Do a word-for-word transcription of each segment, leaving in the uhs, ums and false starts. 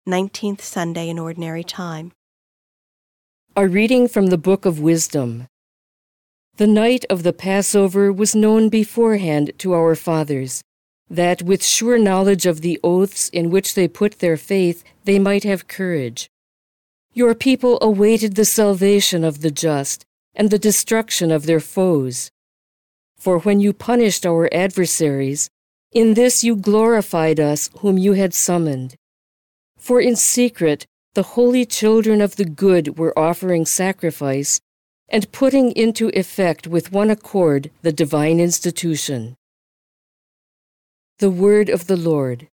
nineteenth Sunday in Ordinary Time. A reading from the Book of Wisdom. The night of the Passover was known beforehand to our fathers, that with sure knowledge of the oaths in which they put their faith, they might have courage. Your people awaited the salvation of the just and the destruction of their foes. For when you punished our adversaries, in this you glorified us whom you had summoned. For in secret the holy children of the good were offering sacrifice and putting into effect with one accord the divine institution. The Word of the Lord.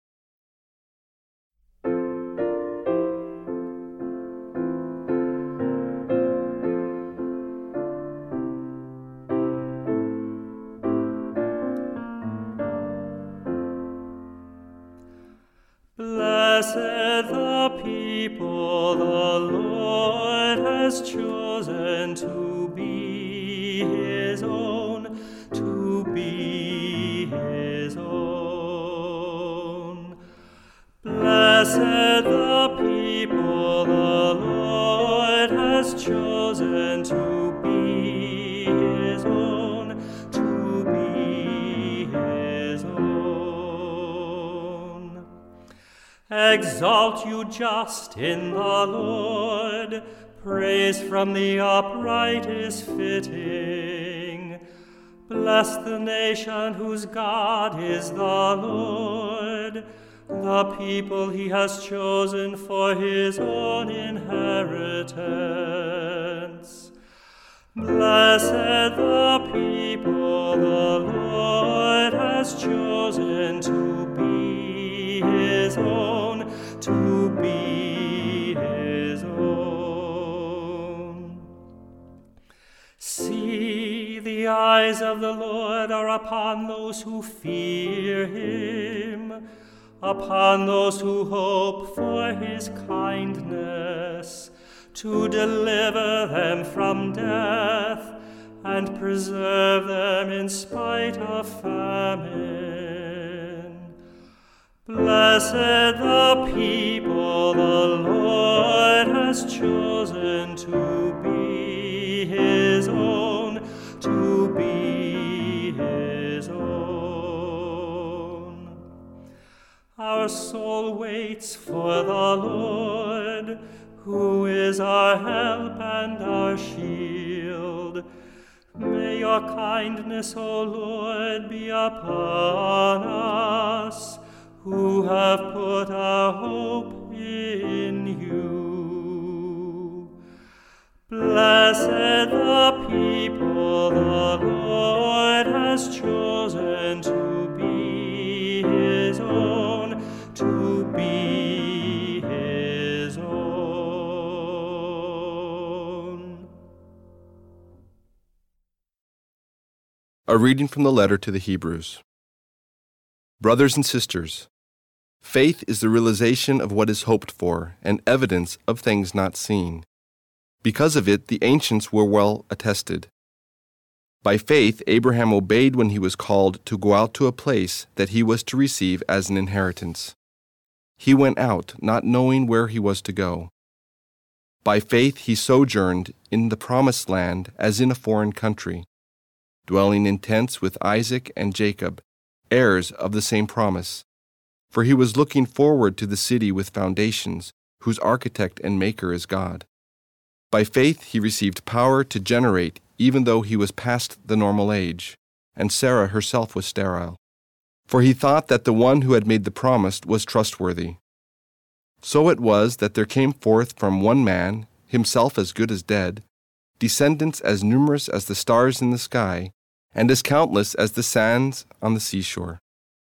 Blessed the people the Lord has chosen to be his own, to be his own. Blessed the people the Lord has chosen to be his own, to be his own. Exalt you just in the Lord, praise from the upright is fitting. Bless the nation whose God is the Lord, the people he has chosen for his own inheritance. Blessed the people the Lord has chosen to be his own, to be his own. See, the eyes of the Lord are upon those who fear him, upon those who hope for his kindness, to deliver them from death and preserve them in spite of famine. Blessed the people the Lord has chosen to be his own, to be his own. Our soul waits for the Lord, who is our help and our shield. May your kindness, O Lord, be upon us, who have put our hope in you. Blessed the people the Lord has chosen to be his own, to be his own. A reading from the letter to the Hebrews. Brothers and sisters, faith is the realization of what is hoped for and evidence of things not seen. Because of it, the ancients were well attested. By faith, Abraham obeyed when he was called to go out to a place that he was to receive as an inheritance. He went out, not knowing where he was to go. By faith, he sojourned in the promised land as in a foreign country, dwelling in tents with Isaac and Jacob, heirs of the same promise. For he was looking forward to the city with foundations, whose architect and maker is God. By faith he received power to generate, even though he was past the normal age, and Sarah herself was sterile. For he thought that the one who had made the promise was trustworthy. So it was that there came forth from one man, himself as good as dead, descendants as numerous as the stars in the sky, and as countless as the sands on the seashore.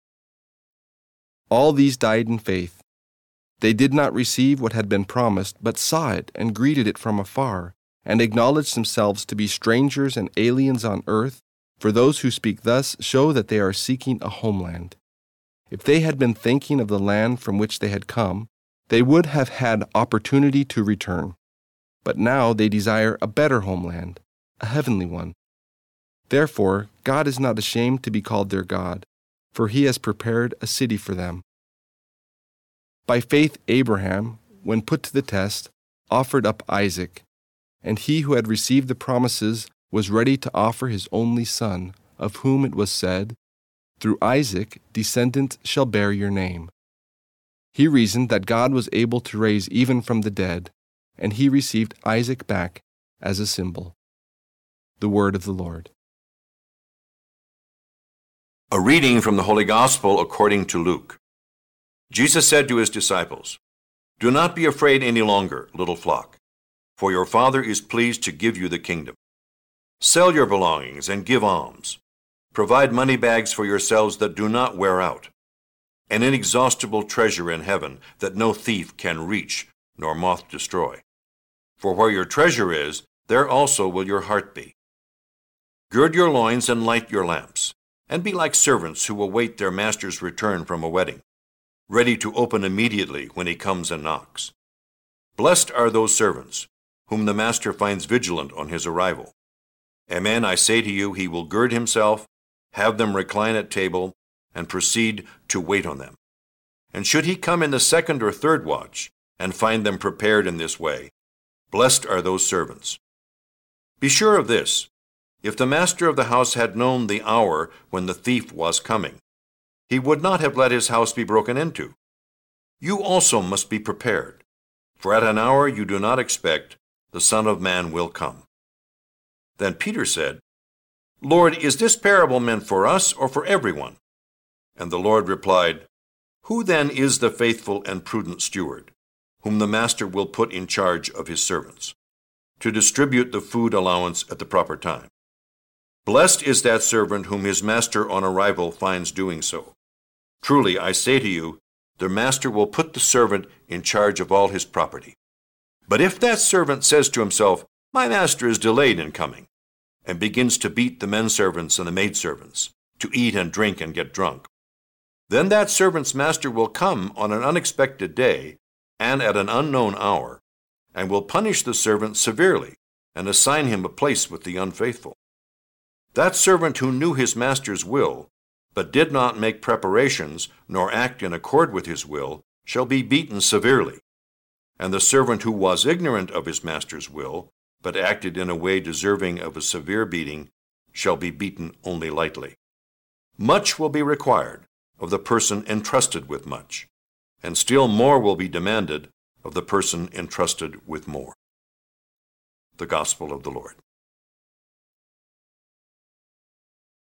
All these died in faith. They did not receive what had been promised, but saw it and greeted it from afar, and acknowledged themselves to be strangers and aliens on earth, for those who speak thus show that they are seeking a homeland. If they had been thinking of the land from which they had come, they would have had opportunity to return. But now they desire a better homeland, a heavenly one. Therefore, God is not ashamed to be called their God, for he has prepared a city for them. By faith Abraham, when put to the test, offered up Isaac, and he who had received the promises was ready to offer his only son, of whom it was said, "Through Isaac descendants shall bear your name." He reasoned that God was able to raise even from the dead, and he received Isaac back as a symbol. The word of the Lord. A reading from the Holy Gospel according to Luke. Jesus said to his disciples, "Do not be afraid any longer, little flock, for your Father is pleased to give you the kingdom. Sell your belongings and give alms. Provide money bags for yourselves that do not wear out, an inexhaustible treasure in heaven that no thief can reach nor moth destroy. For where your treasure is, there also will your heart be. Gird your loins and light your lamps, and be like servants who await their master's return from a wedding, ready to open immediately when he comes and knocks. Blessed are those servants whom the master finds vigilant on his arrival. Amen, I say to you, he will gird himself, have them recline at table, and proceed to wait on them. And should he come in the second or third watch, and find them prepared in this way, blessed are those servants. Be sure of this, if the master of the house had known the hour when the thief was coming, he would not have let his house be broken into. You also must be prepared, for at an hour you do not expect, the Son of Man will come." Then Peter said, "Lord, is this parable meant for us or for everyone?" And the Lord replied, "Who then is the faithful and prudent steward, whom the master will put in charge of his servants, to distribute the food allowance at the proper time? Blessed is that servant whom his master on arrival finds doing so. Truly, I say to you, the master will put the servant in charge of all his property. But if that servant says to himself, 'My master is delayed in coming,' and begins to beat the men servants and the maid servants, to eat and drink and get drunk, then that servant's master will come on an unexpected day and at an unknown hour, and will punish the servant severely and assign him a place with the unfaithful. That servant who knew his master's will, but did not make preparations nor act in accord with his will, shall be beaten severely. And the servant who was ignorant of his master's will, but acted in a way deserving of a severe beating, shall be beaten only lightly. Much will be required of the person entrusted with much, and still more will be demanded of the person entrusted with more." The Gospel of the Lord.